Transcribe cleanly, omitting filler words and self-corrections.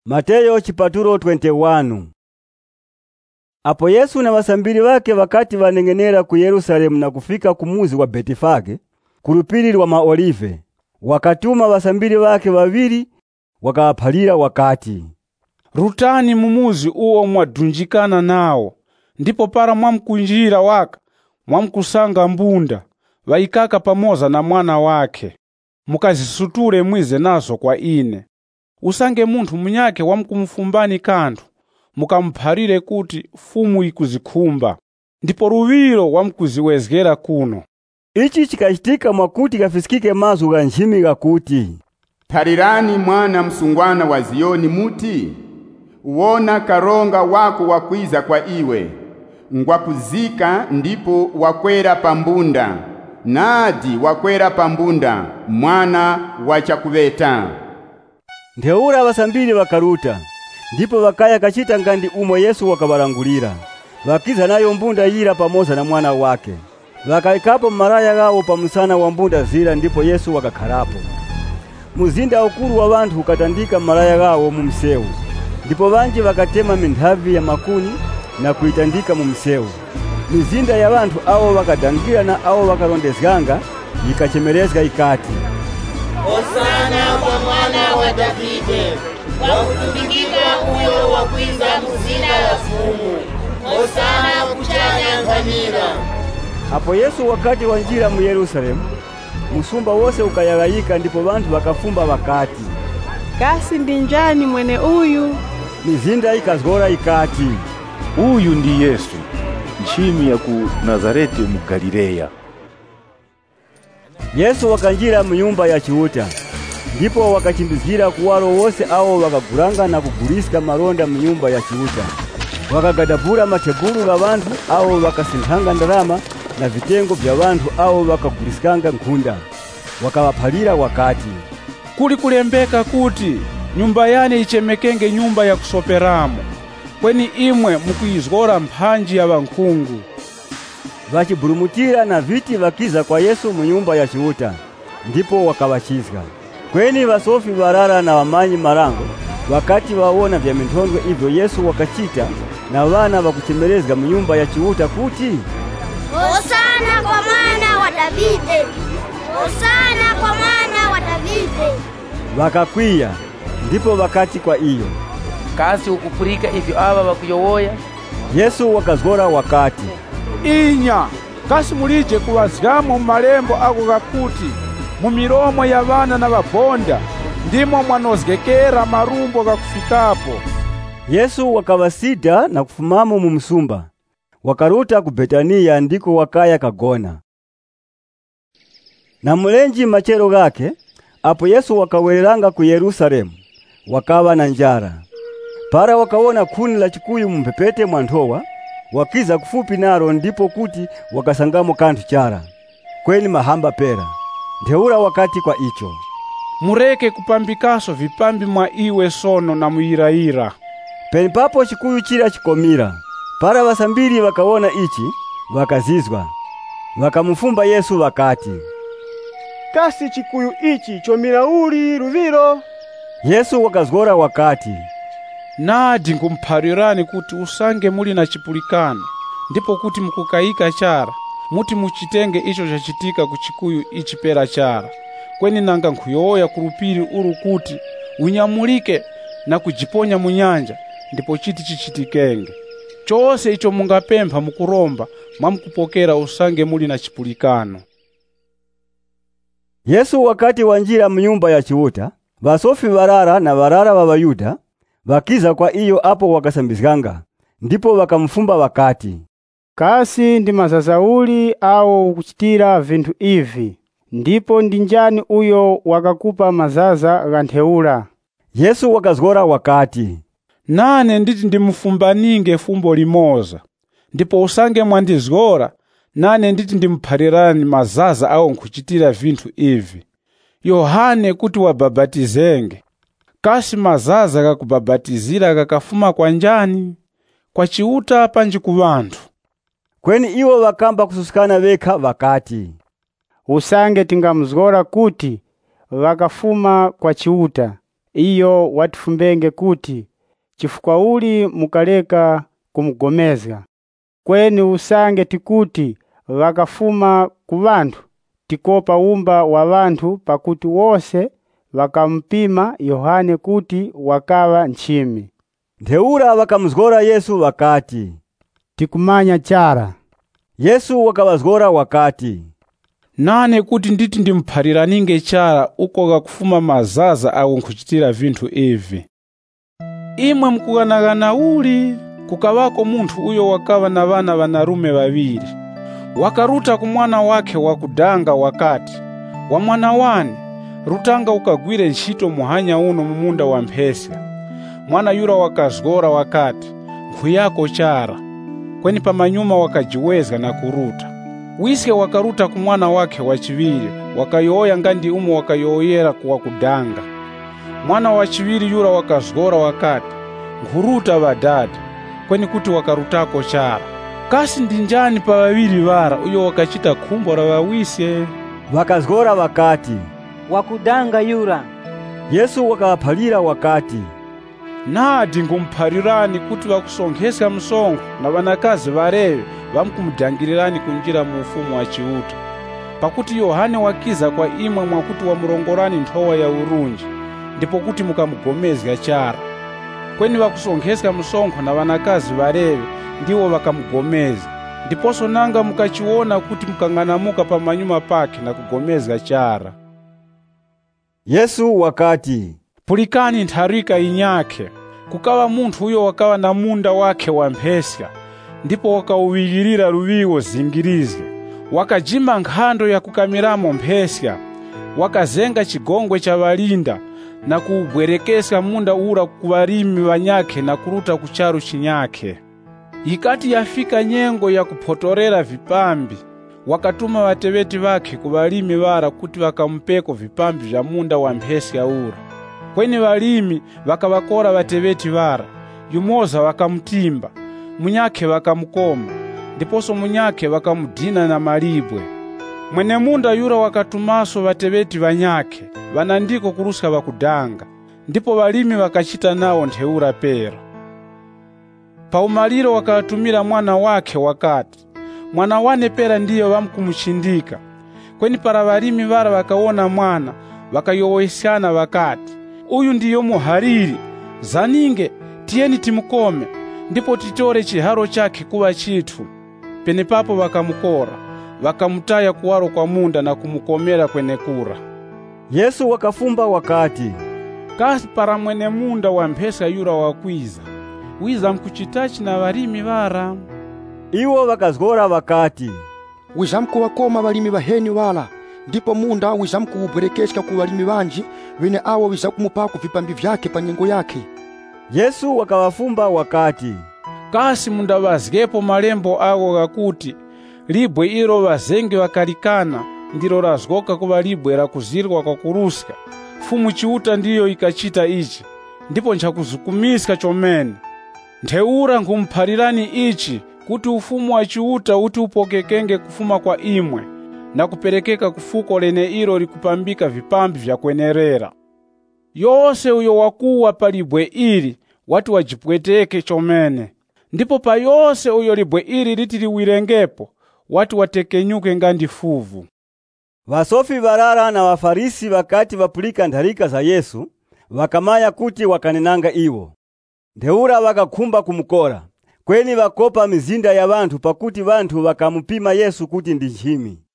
Mateyo chipatulo 21. Apo Yesu na wasambiri wake wakati wanengenera ku Yerusalemu na kufika kumuzi wa Betifage kulupili lwa maolive, wakatuma wasambiri wake wawili wakawaphalira wakati, rutani mumuzi uwo mwadunjikana nawo, ndipo para mwamkunjira waka mwamkusanga mbunda vaikaka pamoza na mwana wake, mukazisuture mwize nazo kwa ine. Usange munthu munyake wamkumfumbani kanthu, mukamphalire kuti fumu ikuzikhumba, ndipo ruwiro wamkuziwezgera kuno. Ichi chikachitika mwakuti kafisikike mazu ga njimi gakuti, thalirani mwana msungwana wa Ziyoni muti, uwona karonga wako wakwiza kwa iwe, ngwakuzika ndipo wakwera pambunda, nadi wakwera pambunda mwana wachakuveta. Ntheura wasambiri wakaruta, ndipo wakaya kachita ngandi umo Yesu wakabalangulira, wakiza nayo mbunda yira pamoza na mwana wake. Wakaikapo maraya gawo pamusana wa mbunda zira, ndipo Yesu wakakhalapo. Muzinda ukuru wa bantu ukatandika maraya gawo mumseu, ndipo banji wakatema mindhavi ya makuni na kuitandika mumseu. Mizinda ya bantu awo wakadangira na awo wakarondezganga ikachemelezga ikati, Hosana kwa mwana wa Davide, wakutumikika uyo wakwiza muzina ya fumu, Hosana kuchanya ngamira. Apo Yesu wakati wanjira mu Yerusalemu, musumba wose ukayagayika, ndipo bantu wakafumba wakati, kasi ndinjani mwene uyu? Mizinda ikazgora ikati, uyu ndi Yesu, nchimi ya ku Nazareti mu Galileya. Yesu wakanjira mu nyumba ya Chiuta, ndipo wakachimbizgira kuwalo wose awo wakaguranga na kuguliska maronda mu nyumba ya Chiuta. Wakagadabura matebulu ga bantu awo wakasinthanga ndalama na vitengo vya bantu awo wakaguliskanga nkunda. Wakawaphalira wakati, kuli kulembeka kuti nyumba yane ichemekenge nyumba ya kusoperamo, kweni imwe mukuizgora mphanji ya bankhungu. Vachibulumutira na viti wakiza kwa Yesu mu nyumba ya Chiuta, ndipo wakawachizga. Kweni wasofi warara na wamanyi marango wakati waona vya mintondwe ivyo Yesu wakachita, na wana wakuchemelezga mu nyumba ya Chiuta kuti, Hosana kwa mwana wa Davide, Hosana kwa mwana wa Davide. Wakakwiya, ndipo wakati kwa iyo, kasi ukupurika ivyo aba bakuyowoya. Yesu wakazgora wakati, inya kasi mulije kuwazgamo malembo ako gakuti, mu milomo ya bana na babonda ndimo mwanozgekera marumbo gakufikapo. Yesu wakawasida na kufumamo mu msumba, wakaruta ku Betania, ndiko wakaya kagona. Na mulenji machero gake, apo Yesu wakawerelanga ku Yerusalemu, wakawa na njara. Para wakawona kuni la chikuyu mumpepete mwantowa, wakiza kufupi naro, ndipo kuti wakasangamo kantu chara, kweni mahamba pera. Ntheura wakati kwa icho, mureke kupambikaso vipambi mwa iwe sono na muiraira. Peni papo chikuyu chira chikomira. Para wasambiri wakawona ichi, wakazizwa. Wakamufumba Yesu wakati, kasi chikuyu ichi chomira uli ruviro? Yesu wakazgora wakati, nadi ngumpharirani kuti usange muli na chipulikano, ndipo kuti mukukaika chara, muti muchitenge icho chachitika ku chikuyu ichi pera chara. Kweni nanga nkhuyoya kulupiri uru kuti unyamulike na kujiponya munyanja, ndipo chiti chichitikenge. Chose icho mungapempha mukuromba, mwamkupokera usange muli na chipulikano. Yesu wakati wanjira mu nyumba ya Chiuta, wasofi warara na warara wa Bayuda wakiza kwa iyo apo wakasambizganga, ndipo wakamfumba wakati, kasi ndi mazazauli awo ukuchitira vintu ivi, ndipo ndinjani uyo wakakupa mazaza gantheula? Yesu wakazgora wakati, nane nditi ndimufumbaninge fumbo limoza, ndipo usange mwandizgora, nane nditi ndimpharirani mazaza awo nkuchitira vintu ivi. Yohane kuti wababatizenge, kasi mazaza kakubabatizira kakafuma kwa njani? Kwa Chiuta panji ku bantu? Kweni iwo wakamba kususikana weka wakati, usange tingamzgora kuti wakafuma kwa Chiuta, iyo watifumbenge kuti chifukwa uli mukaleka kumugomeza. Kweni usange tikuti wakafuma ku bantu tikopa umba wa bantu pakuti wose wakampima Yohane kuti wakawa nchimi. Ntheura wakamzgora Yesu wakati, tikumanya chara. Yesu wakawazgora wakati, nane kuti nditi ndimphaliraninge chara uko kakufuma mazaza awo nkuchitira vinthu ivi. Imwe mkukanakana uli kukawako munthu uyo wakawa na vana vanarume vaviri. Wakaruta ku mwana wake wakudanga wakati, wa mwana wani rutanga ukagwire ntchito muhanya uno mumunda wa mphesa. Mwana yura wakazgora wakati, nkhuyako chara. Kweni pamanyuma wakajiwezga na kuruta. Wiske wakaruta ku mwana wake wachiviri, wakayoya ngandi umo wakayoyera kuwa kudanga. Mwana wachiviri yura wakazgora wakati, nkuruta vadada, kweni kuti wakarutako chara. Kasi ndinjani pa vaviri vara uyo wakachita khumbo la wawisye? Wakazgora wakati, wakudanga yura. Yesu wakawaphalira wakati, nadi ngumphalirani kuti wakusonkhesa msonkho na vanakazi varewe vamkumudangilirani kunjira mu ufumu wa chiuta. Pakuti Yohane wakiza kwa imwe mwakuti wamurongorani nthowa ya urunji, ndipo kuti mukamugomezga chara. Kweni wakusonkhesa msonkho na vanakazi varewe ndiwo wakamugomeza, ndiposo nanga mukachiona kuti mukang'anamuka pamanyuma pake na kugomezga chara. Yesu wakati, pulikani ntharika inyake. Kukawa munthu uyo wakawa na munda wake wa mphesa, ndipo wakauwigirira luwiwo zingirizge. Wakajima nkhando ya kukamiramo mphesa, wakazenga chigongwe cha valinda na kuubwerekesa munda ura ku valimi vanyake na kuruta ku charu chinyake. Ikati yafika nyengo ya kuphotorera vipambi, wakatuma vateveti vake ku valimi vara kuti wakampeko vipambi vya munda wa mphesa ura. Kweni valimi wakawakora vateveti vara, yumoza wakamutimba, munyake wakamukoma, ndiposo munyake wakamudina na malibwe. Mwene munda yura wakatumaso vateveti vanyake, vanandiko kuruska wakudanga, ndipo valimi wakachita nao ntheura pera. Paumaliro wakatumira mwana wake wakati, mwana wane pera ndiyo wamkumuchindika. Kweni para valimi vara wakaona mwana, wakayowesana wakati, uyu ndiyo muhariri, zaninge tiyeni timukome, ndipo titore chiharo chake kuwa chitu. Penepapo wakamukora, wakamutaya kuwaro kwa munda na kumukomera kwenekura. Yesu wakafumba wakati, kasi para mwene munda wa mphesa yura wakwiza, wiza mkuchitachi na valimi vara. Iwo wakazgora wakati, wizamku wakoma valimi vaheni wala, ndipo munda wizamku ubwerekeshka ku valimi vanji, wene awo wizakumupako vipambi vyake pa nyengo yake. Yesu wakawafumba wakati, kasi munda vazgepo malembo awo gakuti, libwe ilo vazenge wakalikana, ndilo razgoka kuva libwe la kuzirwa kwa kuruska. Fumu chiuta ndiyo ikachita ichi, ndipo nchakuzukumiska chomene. Ntheura ngumphalirani ichi, kuti ufumu wa chiuta uti upokekenge kufuma kwa imwe, na kuperekeka kufuko lene ilo likupambika vipambi vya kwenerera. Yose uyo wakuwa pa libwe ili, watu wajipweteke chomene. Ndipo pa yose uyo libwe ili litiliwirengepo, watu watekenyuke ngandi fuvu. Vasofi varara na Wafarisi wakati vapulika ntharika za Yesu, wakamaya kuti wakanenanga iwo. Ntheura wakakhumba kumukora, kweni wakopa mizinda ya vantu pakuti vantu wakamupima Yesu kuti ndi nchimi.